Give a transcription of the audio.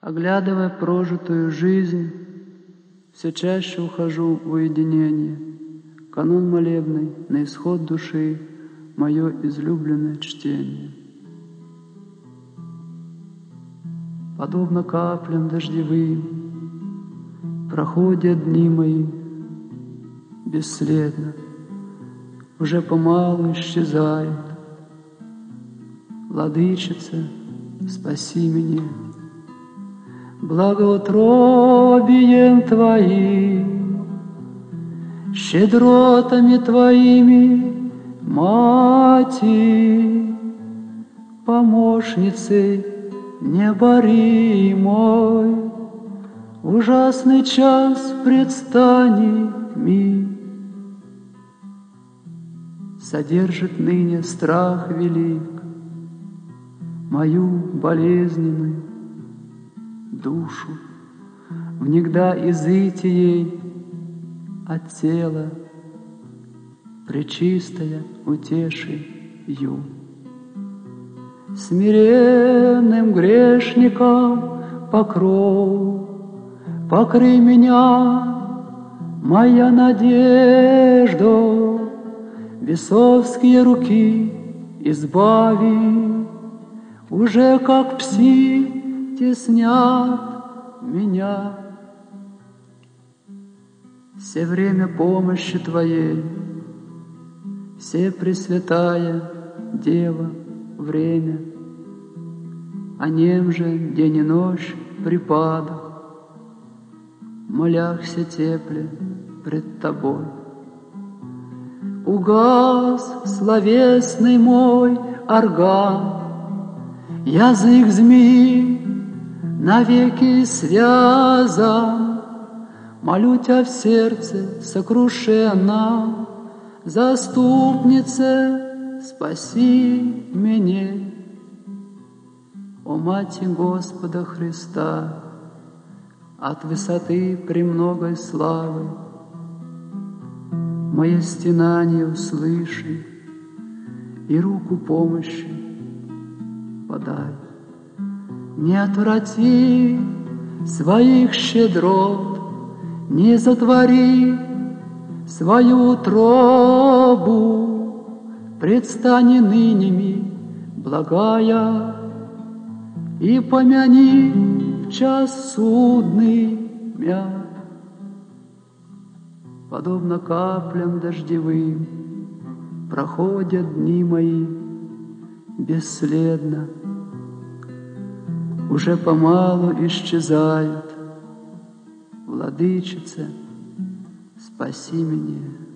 Оглядывая прожитую жизнь, все чаще ухожу в уединение. Канун молебный, на исход души, мое излюбленное чтение. Подобно каплям дождевым проходят дни мои бесследно, уже помалу исчезают. Владычица, спаси меня. Благоутробием Твоим, щедротами Твоими, Мати, помощницы необоримой, ужасный час предстани ми. Содержит ныне страх велик мою болезненную душу, внегда изытией от тела пречистая утешию. Смиренным грешникам покров, покрый меня, моя надежда, бесовские руки избави, уже как пси теснят меня. Все время помощи Твоей, все Пресвятая Дева, время, о нем же день и ночь припадах, моляхся тепле пред Тобой. Угас словесный мой орган, язык змеи навеки связан, молю Тебя в сердце сокрушенно, заступнице, спаси меня. О Мати Господа Христа, от высоты премногой славы мое стенание услыши и руку помощи подай. Не отврати своих щедрот, не затвори свою утробу, предстани ныне, благая, и помяни в час судный мя. Подобно каплям дождевым проходят дни мои бесследно, уже помалу исчезают. Владычица, спаси меня.